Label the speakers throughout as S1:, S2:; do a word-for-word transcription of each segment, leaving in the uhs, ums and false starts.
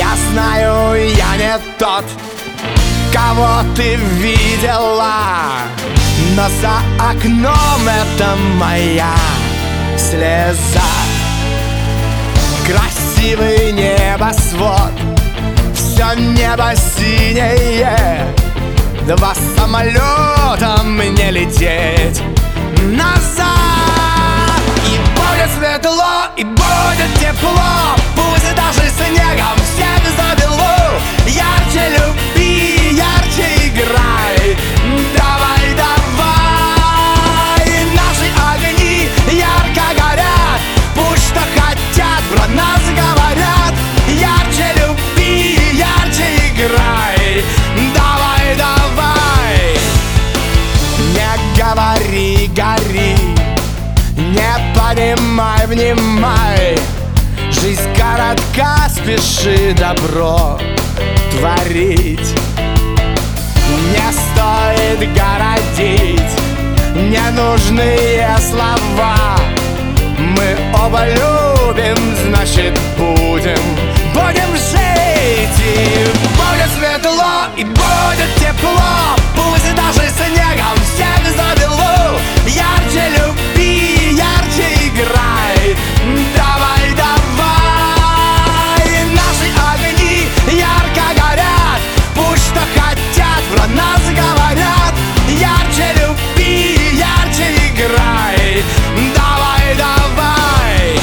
S1: Я знаю, я не тот, кого ты видела, но за окном это моя слеза. Красивый небосвод, все небо синее, два самолета мне лететь назад. И будет светло, и будет тепло, пусть даже снегом всех забело. Ярче люби, ярче играй, давай, давай. Наши огни ярко горят, пусть что хотят про нас говорят. Ярче люби, ярче играй, давай, давай. Не говори, гори, не понимай, внимай. Жизнь коротка, спеши добро творить. Не стоит городить ненужные слова. Мы оба любим, значит будем, будем жить. И будет светло, и будет тепло, пусть даже снегом всех забело. Ярче люби, ярче играй, давай, давай. Наши огни ярко горят, пусть что хотят про нас говорят. Ярче люби, ярче играй, давай, давай.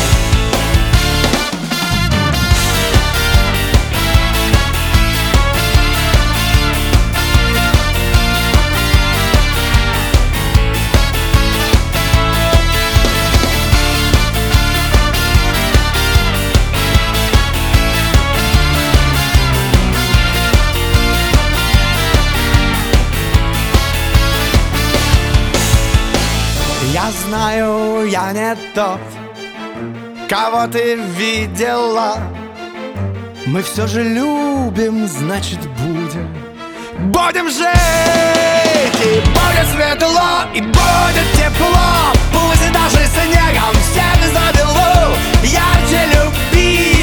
S1: Я знаю, я не тот, кого ты видела. Мы все же любим, значит будем, будем жить. И будет светло, и будет тепло, пусть даже снегом всех забело. Ярче люби,